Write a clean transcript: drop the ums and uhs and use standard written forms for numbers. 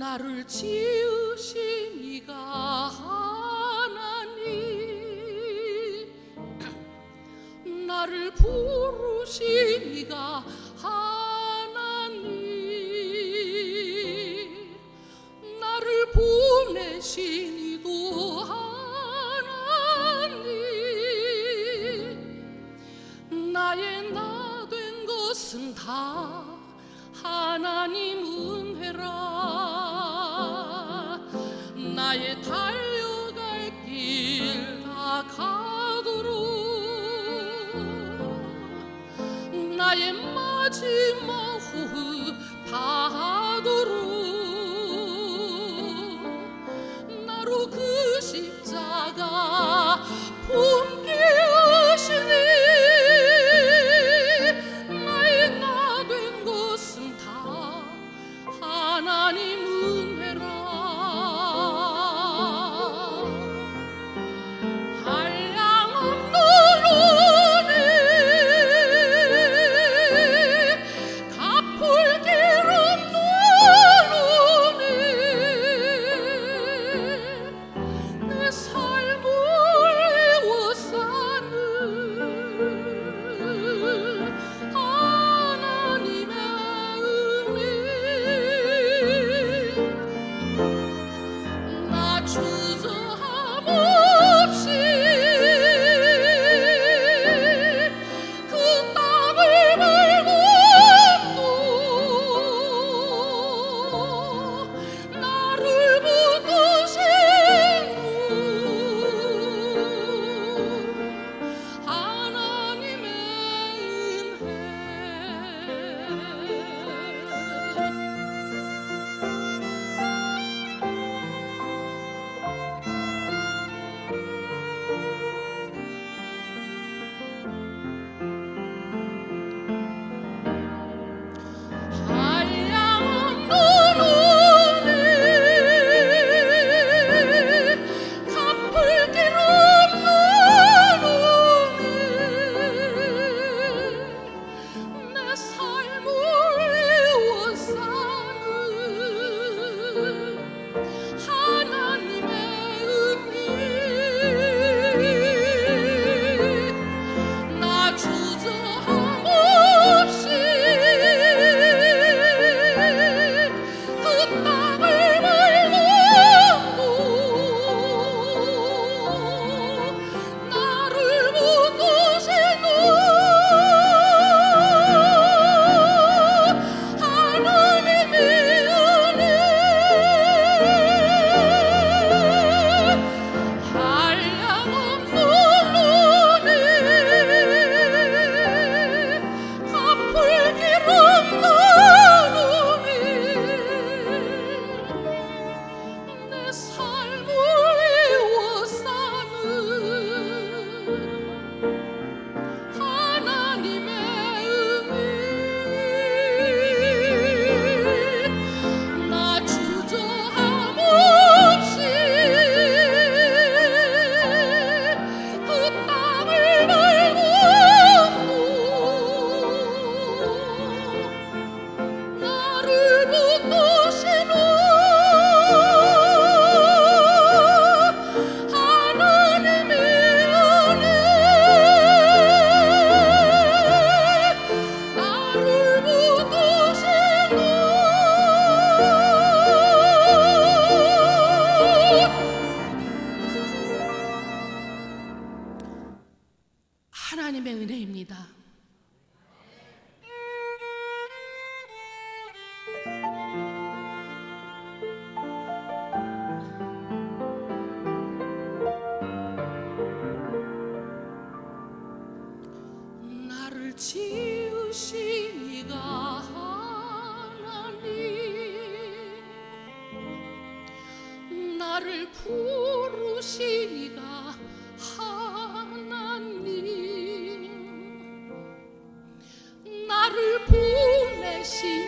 나를 지으신 이가 하나님, 나를 부르신 이가 하나님, 나를 보내신 이도 하나님. 나의 나 된 것은 다 하나님 은혜라. 나의 달려갈 길 다 가도록, 나의 마지막 호흡 다 하도록 나로 그 십자가 품게 하시니, 나의 나 된 것은 다 하나님 은혜라. 한량없는 은혜, 갚을 길 없는 은혜, 내 삶을 애워싸는 하나님의 은혜. 나 주저함 없이 그 땅을 밟음도, 나를 붙드신 하나님의 은혜. 한량없는 은혜, 갚을 길 없는 은혜, 내 삶을 애워싸는 하나님의 은혜. 나 주저함 없이 그 땅을 밟음도, 나를 붙드신 하나님의 은혜. 한량없는 은혜, 갚을 길 없는 은혜, 내 삶을 애워싸는 하나님의 은혜. 나 주저함 없이 그 땅을 밟음도, 나를 붙드신 하나님의 은혜. 나를 붙드신 하나님의 은혜입니다. 나를 지으신 이가 하나님, 나를 부르신 이가 하나님, 나를 보내신